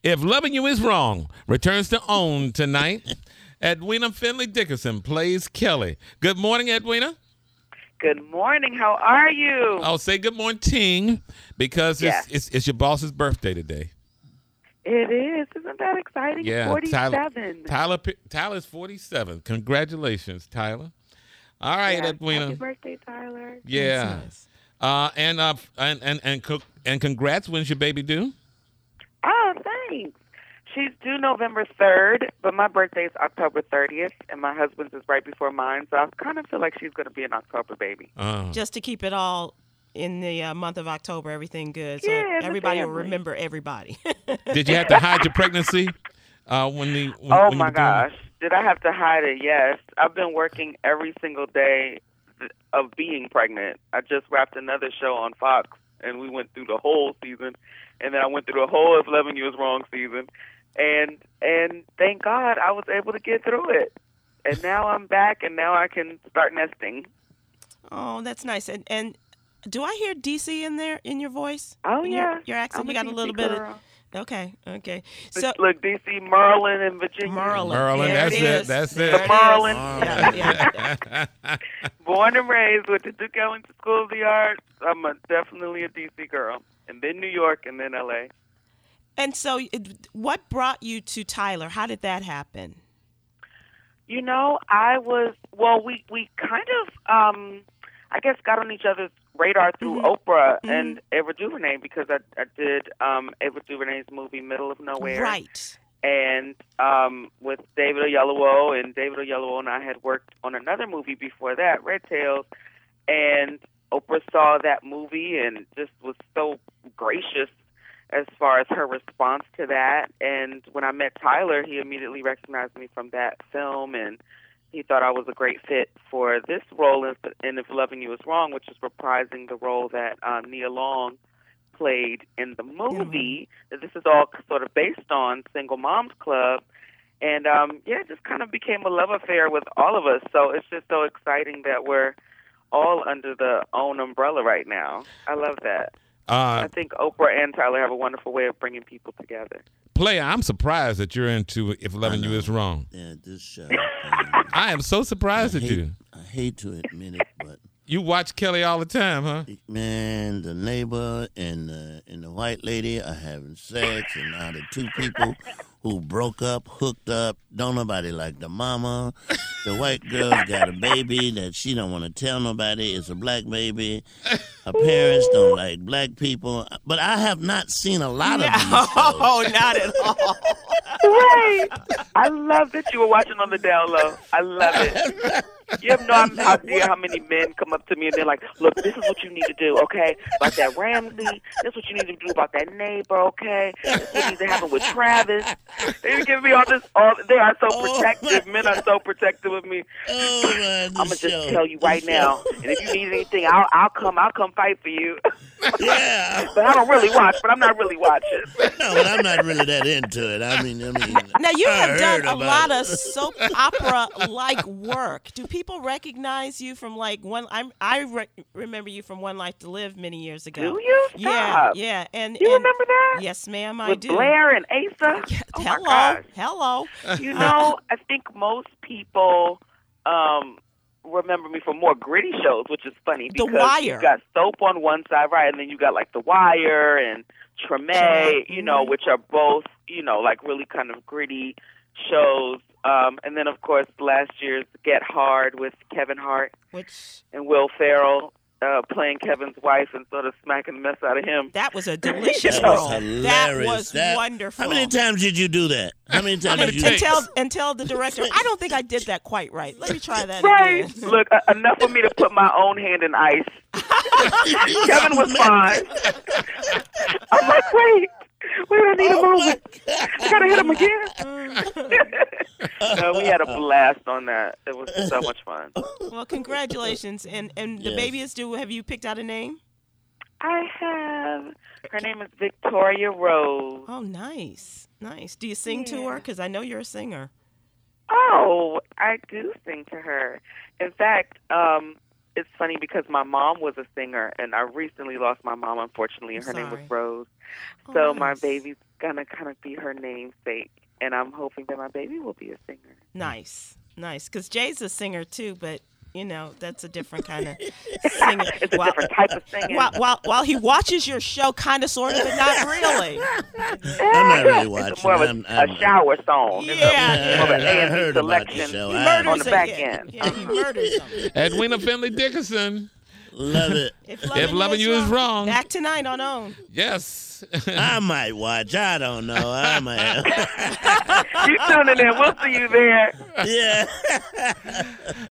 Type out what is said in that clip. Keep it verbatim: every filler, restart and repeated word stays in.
If Loving You Is Wrong returns to OWN tonight. Edwina Finley Dickerson plays Kelly. Good morning, Edwina. Good morning. How are you? I'll say good morning, Ting, because Yeah. it's, it's it's your boss's birthday today. It is. Isn't that exciting? Yeah, forty-seven. Tyler, Tyler, Tyler's forty-seven. Congratulations, Tyler. All right, Yeah. Edwina. Happy birthday, Tyler. Yeah. Nice. Uh, and uh, and and and co- and congrats. When's your baby due? Oh, thanks. She's due November third, but my birthday is October thirtieth, and my husband's is right before mine, so I kind of feel like she's going to be an October baby. Uh, Just to keep it all in the uh, month of October, everything good. So Yeah, the everybody will family. remember everybody. did you have to hide your pregnancy? Uh, when the when, Oh, when my you were doing it? gosh. Did I have to hide it? Yes. I've been working every single day th- of being pregnant. I just wrapped another show on Fox, and we went through the whole season, and then I went through the whole of Loving You Is Wrong season. And and thank God I was able to get through it. And now I'm back, and now I can start nesting. Oh, that's nice. And and do I hear D C in there in your voice? Oh, In yeah. Your, your accent, I'm you got a D C little bit of. girl. Okay, okay. So, So look, D C, Maryland, and Virginia. Maryland, Maryland, there that's it. it, is. that's There it. is. Maryland. Yeah, yeah. Born and raised with the Duke Ellington School of the Arts. I'm a, definitely a D C girl. And then New York, and then L A. And so, it, what brought you to Tyler? How did that happen? You know, I was, well, we, we kind of, um, I guess, got on each other's radar through Mhm. Oprah Mhm. and Ava DuVernay, because I, I did um, Ava DuVernay's movie Middle of Nowhere. Right. And um, with David Oyelowo, and David Oyelowo and I had worked on another movie before that, Red Tails, and Oprah saw that movie and just was so gracious as far as her response to that. And when I met Tyler, he immediately recognized me from that film, and he thought I was a great fit for this role in, in If Loving You Is Wrong, which is reprising the role that um, Nia Long played in the movie. That This is all sort of based on Single Moms Club. And, um, yeah, it just kind of became a love affair with all of us. So it's just so exciting that we're all under the OWN umbrella right now. I love that. Uh, I think Oprah and Tyler have a wonderful way of bringing people together. Player, I'm surprised that you're into If Loving You know. Is Wrong. Yeah, this show. I am so surprised I at hate, you. I hate to admit it, but You watch Kelly all the time, huh? man, the neighbor and the and the white lady are having sex, and now the two people who broke up, hooked up. Don't nobody like the mama. The white girl's got a baby that she don't want to tell nobody. It's a black baby. Her parents don't like black people. But I have not seen a lot of these shows. Oh, not at all. Right. I love that you were watching on the down low. I love it. You have no idea how many men come up to me and they're like, look, this is what you need to do, okay? About that Ramsey. This is what you need to do about that neighbor, okay? This is what needs to happen with Travis. They give me all this. All, they are so protective. Men are so protective of me. Oh, man, I'm going to this just show, tell you right this now. show. And if you need anything, I'll, I'll come. I'll come fight for you. Yeah. But I don't really watch, but I'm not really watching. No, but I'm not really that into it. I mean, I mean. Now, you I have heard done a about lot it. of soap opera-like work. Do people recognize you from, like, one... I'm, I re- remember you from One Life to Live many years ago. Do you? Yeah, Stop. yeah. And, You and- remember that? Yes, ma'am, I With do. Blair and Asa? Yeah, Oh, my hello, gosh. hello. You know, I think most people um, remember me from more gritty shows, which is funny The because Wire. you got soap on one side, right, and then you got like The Wire and Treme, Treme, you know, mhm. which are both, you know, like really kind of gritty shows. Um, and then, of course, last year's Get Hard with Kevin Hart Which, and Will Ferrell uh, playing Kevin's wife and sort of smacking the mess out of him. that was a delicious That was role. That hilarious. was That- wonderful. How many times did you do that? How many times and, did you and tell, and tell the director, I don't think I did that quite right. Let me try that Right. again. Look, uh, enough for me to put my own hand in ice. Kevin was fine. I'm like, wait, wait, I need a Oh, moment. I gotta hit him again. No, we had a blast on that. It was so much fun. Well, congratulations. And, and the Yes. baby is due. Have you picked out a name? I have. Her name is Victoria Rose. Oh, nice. Nice. Do you sing to Yeah. her? Because I know you're a singer. Oh, I do sing to her. In fact, um, it's funny because my mom was a singer, and I recently lost my mom, unfortunately, and her name was Sorry. Rose. Oh, So my nice. baby's gonna kind of be her namesake, and I'm hoping that my baby will be a singer. Nice, nice. Because Jay's a singer too, but you know that's a different kind of singing. It's a while, different type of singing. While, while while he watches your show, kind of, sort of, but not really. I'm not really watching. It's more of a, I'm, I'm, a shower song. Yeah, It's a, yeah. more of an I A and B heard about the selection show. He I- murders on the it, back yeah. end. Yeah, he murders them. Edwina Finley Dickerson. Love it. If If loving you is wrong. back tonight on OWN. Yes. I might watch. I don't know. I might. You tuning in. We'll see you there. Yeah.